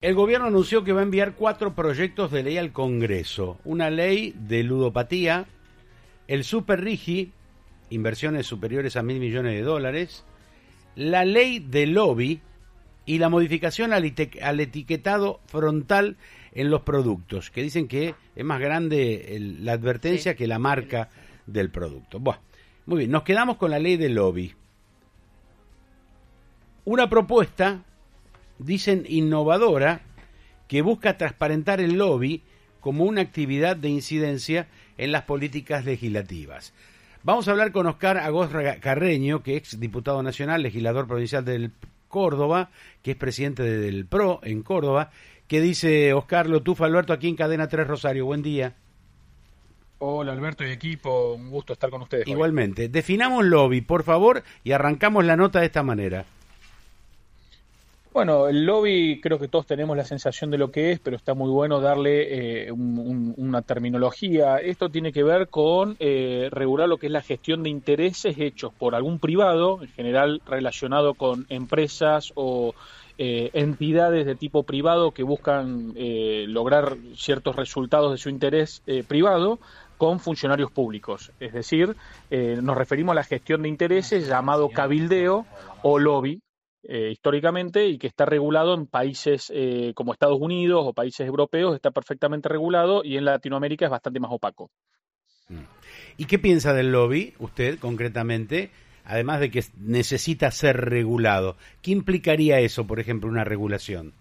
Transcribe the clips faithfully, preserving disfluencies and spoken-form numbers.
El gobierno anunció que va a enviar cuatro proyectos de ley al Congreso. Una ley de ludopatía, el Super Rigi, inversiones superiores a mil millones de dólares, la ley de lobby y la modificación al, al etiquetado frontal en los productos, que dicen que es más grande el, la advertencia sí. que la marca del producto. Bueno, muy bien, nos quedamos con la ley de lobby. Una propuesta, dicen innovadora, que busca transparentar el lobby como una actividad de incidencia en las políticas legislativas. Vamos a hablar con Oscar Agós Carreño, que es diputado nacional, legislador provincial del Córdoba, que es presidente del P R O en Córdoba. ¿Qué dice Oscar Lotufa Alberto aquí en Cadena tres Rosario? Buen día. Hola Alberto y equipo, un gusto estar con ustedes. Igualmente. Hoy. Definamos lobby, por favor, y arrancamos la nota de esta manera. Bueno, el lobby creo que todos tenemos la sensación de lo que es, pero está muy bueno darle eh, un, un, una terminología. Esto tiene que ver con eh, regular lo que es la gestión de intereses hechos por algún privado, en general relacionado con empresas o eh, entidades de tipo privado que buscan eh, lograr ciertos resultados de su interés eh, privado, con funcionarios públicos. Es decir, eh, nos referimos a la gestión de intereses llamado cabildeo o lobby, Eh, históricamente, y que está regulado en países eh, como Estados Unidos o países europeos, está perfectamente regulado, y en Latinoamérica es bastante más opaco. ¿Y qué piensa del lobby, usted concretamente, además de que necesita ser regulado? ¿Qué implicaría eso, por ejemplo, una regulación?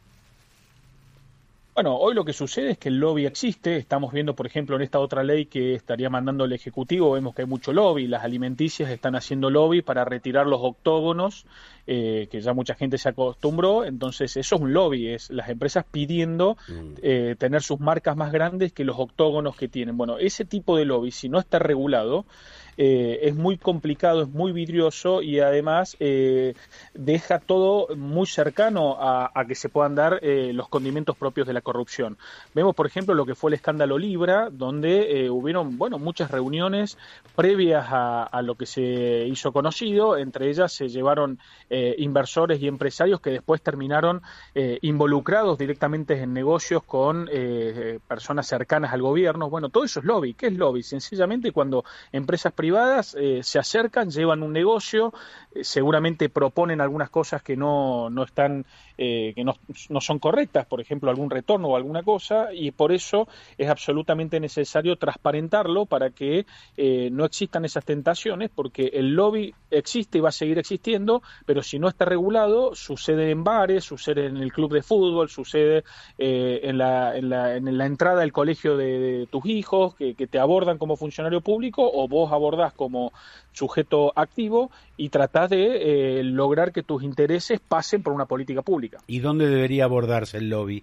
Bueno, hoy lo que sucede es que el lobby existe. Estamos viendo, por ejemplo, en esta otra ley que estaría mandando el Ejecutivo, vemos que hay mucho lobby. Las alimenticias están haciendo lobby para retirar los octógonos, eh, que ya mucha gente se acostumbró. Entonces, eso es un lobby, es las empresas pidiendo eh, tener sus marcas más grandes que los octógonos que tienen. Bueno, ese tipo de lobby, si no está regulado, eh, es muy complicado, es muy vidrioso, y además eh, deja todo muy cercano a, a que se puedan dar eh, los condimentos propios de la corrupción. Vemos, por ejemplo, lo que fue el escándalo Libra, donde eh, hubieron, bueno, muchas reuniones previas a, a lo que se hizo conocido. Entre ellas se llevaron eh, inversores y empresarios que después terminaron eh, involucrados directamente en negocios con eh, personas cercanas al gobierno. Bueno, todo eso es lobby. ¿Qué es lobby? Sencillamente cuando empresas privadas eh, se acercan, llevan un negocio, eh, seguramente proponen algunas cosas que no, no están, eh, que no, no son correctas, por ejemplo, algún retorno o alguna cosa, y por eso es absolutamente necesario transparentarlo para que eh, no existan esas tentaciones, porque el lobby existe y va a seguir existiendo, pero si no está regulado, sucede en bares, sucede en el club de fútbol, sucede eh, en, la, en, la, en la entrada al colegio de, de tus hijos, que, que te abordan como funcionario público, o vos abordás como sujeto activo y tratás de eh, lograr que tus intereses pasen por una política pública. ¿Y dónde debería abordarse el lobby?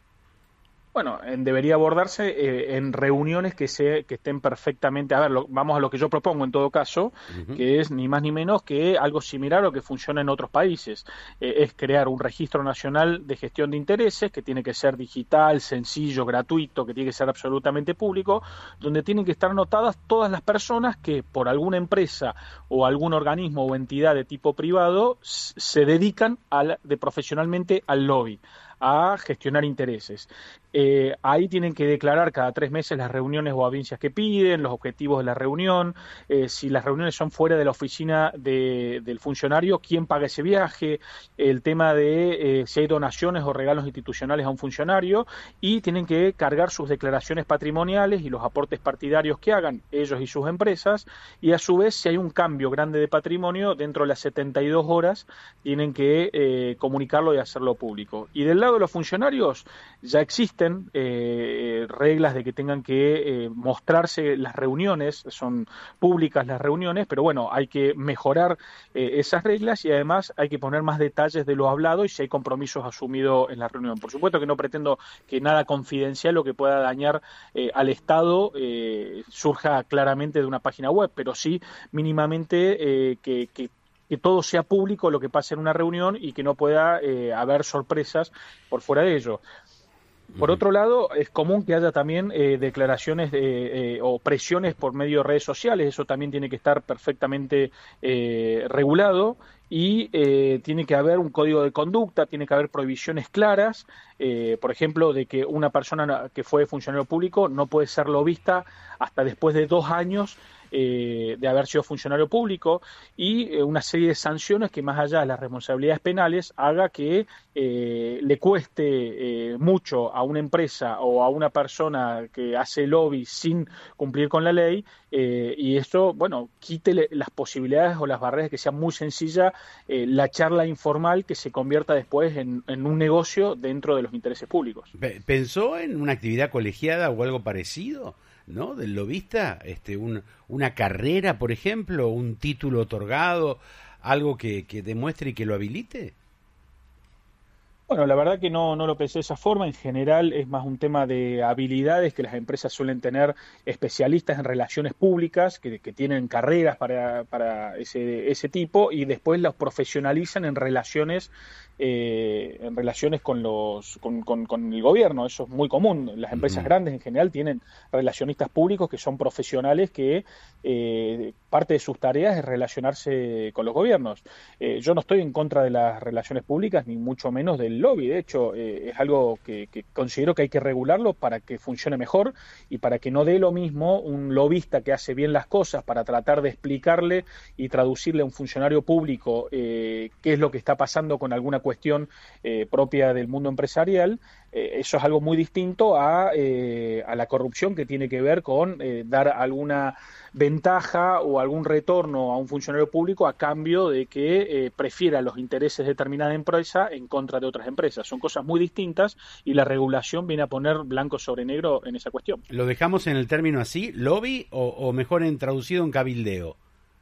Bueno, en, debería abordarse eh, en reuniones que se que estén perfectamente. A ver, lo, vamos a lo que yo propongo en todo caso, uh-huh. que es ni más ni menos que algo similar a lo que funciona en otros países. Eh, es crear un registro nacional de gestión de intereses que tiene que ser digital, sencillo, gratuito, que tiene que ser absolutamente público, donde tienen que estar anotadas todas las personas que por alguna empresa o algún organismo o entidad de tipo privado se dedican al, de profesionalmente al lobby, a gestionar intereses. Eh, ahí tienen que declarar cada tres meses las reuniones o audiencias que piden, los objetivos de la reunión, eh, si las reuniones son fuera de la oficina de, del funcionario, quién paga ese viaje, el tema de eh, si hay donaciones o regalos institucionales a un funcionario, y tienen que cargar sus declaraciones patrimoniales y los aportes partidarios que hagan ellos y sus empresas, y a su vez si hay un cambio grande de patrimonio, dentro de las setenta y dos horas tienen que eh, comunicarlo y hacerlo público. Y del lado de los funcionarios ya existen eh, reglas de que tengan que eh, mostrarse las reuniones, son públicas las reuniones, pero bueno, hay que mejorar eh, esas reglas, y además hay que poner más detalles de lo hablado y si hay compromisos asumidos en la reunión. Por supuesto que no pretendo que nada confidencial o que pueda dañar eh, al Estado eh, surja claramente de una página web, pero sí mínimamente eh, que, que que todo sea público lo que pase en una reunión y que no pueda eh, haber sorpresas por fuera de ello. Por uh-huh. otro lado, es común que haya también eh, declaraciones de, eh, o presiones por medio de redes sociales, eso también tiene que estar perfectamente eh, regulado y eh, tiene que haber un código de conducta, tiene que haber prohibiciones claras, eh, por ejemplo, de que una persona que fue funcionario público no puede ser lobista hasta después de dos años Eh, de haber sido funcionario público y eh, una serie de sanciones que más allá de las responsabilidades penales haga que eh, le cueste eh, mucho a una empresa o a una persona que hace lobby sin cumplir con la ley eh, y esto, bueno, quite las posibilidades o las barreras que sea muy sencilla eh, la charla informal que se convierta después en, en un negocio dentro de los intereses públicos. ¿Pensó en una actividad colegiada o algo parecido? ¿No? Del lobista, este, un, una carrera, por ejemplo, un título otorgado, algo que, que demuestre y que lo habilite. Bueno, la verdad que no, no lo pensé de esa forma. En general es más un tema de habilidades que las empresas suelen tener especialistas en relaciones públicas que, que tienen carreras para, para ese, ese tipo y después los profesionalizan en relaciones eh, en relaciones con los con, con, con el gobierno. Eso es muy común. Las empresas uh-huh. grandes en general tienen relacionistas públicos que son profesionales que eh, parte de sus tareas es relacionarse con los gobiernos. Eh, yo no estoy en contra de las relaciones públicas ni mucho menos del lobby. De hecho, eh, es algo que, que considero que hay que regularlo para que funcione mejor y para que no dé lo mismo un lobista que hace bien las cosas para tratar de explicarle y traducirle a un funcionario público eh, qué es lo que está pasando con alguna cuestión eh, propia del mundo empresarial. Eh, eso es algo muy distinto a, eh, a la corrupción que tiene que ver con eh, dar alguna ventaja o algún retorno a un funcionario público a cambio de que eh, prefiera los intereses de determinada empresa en contra de otras empresas. Son cosas muy distintas y la regulación viene a poner blanco sobre negro en esa cuestión. ¿Lo dejamos en el término así, lobby, o, o mejor en traducido en cabildeo?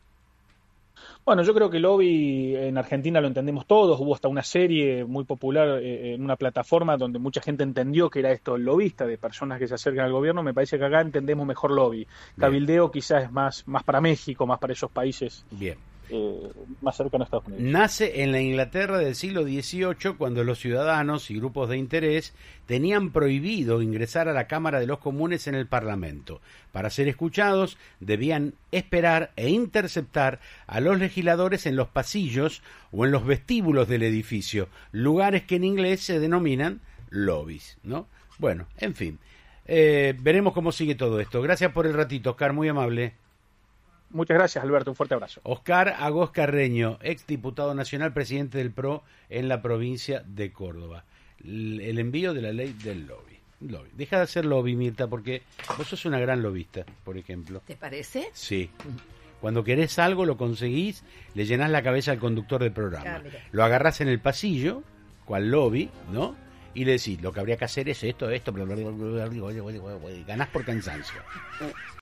Bueno, yo creo que lobby en Argentina lo entendemos todos, hubo hasta una serie muy popular eh, en una plataforma donde mucha gente entendió que era esto el lobista, de personas que se acercan al gobierno. Me parece que acá entendemos mejor lobby. Cabildeo Bien. Quizás es más, más para México, más para esos países. Bien. Eh, más cercano a Estados Unidos. Nace en la Inglaterra del siglo dieciocho, cuando los ciudadanos y grupos de interés tenían prohibido ingresar a la Cámara de los Comunes en el Parlamento. Para ser escuchados, debían esperar e interceptar a los legisladores en los pasillos o en los vestíbulos del edificio, lugares que en inglés se denominan lobbies, ¿no? Bueno, en fin, eh, veremos cómo sigue todo esto. Gracias por el ratito, Oscar, muy amable. Muchas gracias, Alberto. Un fuerte abrazo. Oscar Agós Carreño, ex diputado nacional, presidente del P R O en la provincia de Córdoba. El envío de la ley del lobby. lobby. Deja de hacer lobby, Mirta, porque vos sos una gran lobista, por ejemplo. ¿Te parece? Sí. Cuando querés algo, lo conseguís, le llenás la cabeza al conductor del programa. Ah, lo agarrás en el pasillo, cual lobby, ¿no? Y le decís, lo que habría que hacer es esto, esto, bla, bla, bla, bla, bla, bla, bla, bla, bla, ganás por cansancio.